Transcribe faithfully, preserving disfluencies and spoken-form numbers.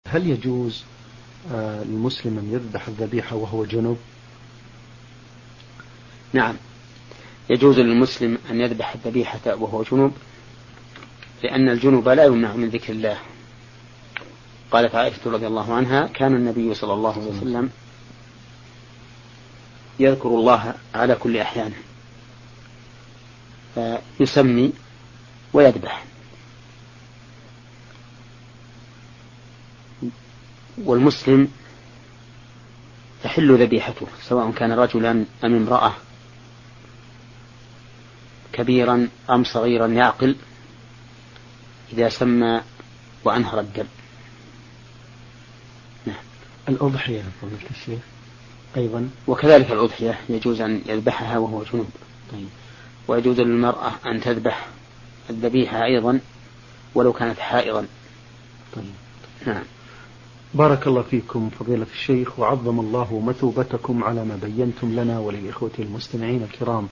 هل يجوز للمسلم أن يذبح الذبيحة وهو جنب؟ نعم، يجوز للمسلم أن يذبح الذبيحة وهو جنب، لأن الجنب لا يمنع من ذكر الله. قالت عائشة رضي الله عنها: كان النبي صلى الله عليه وسلم يذكر الله على كل أحيانه، فيسمي ويذبح. والمسلم تحل ذبيحته سواء كان رجلا أم امرأة، كبيرا أم صغيرا يعقل، إذا سمى وأنهر الدم. نعم. الأضحية فضيلة الشيخ أيضا وكذلك الأضحية يجوز أن يذبحها وهو جنوب. طيب. ويجوز للمرأة أن تذبح الذبيحة أيضا ولو كانت حائضا. طيب. نعم. بارك الله فيكم فضيلة الشيخ، وعظم الله مثوبتكم على ما بينتم لنا وللإخوة المستمعين الكرام.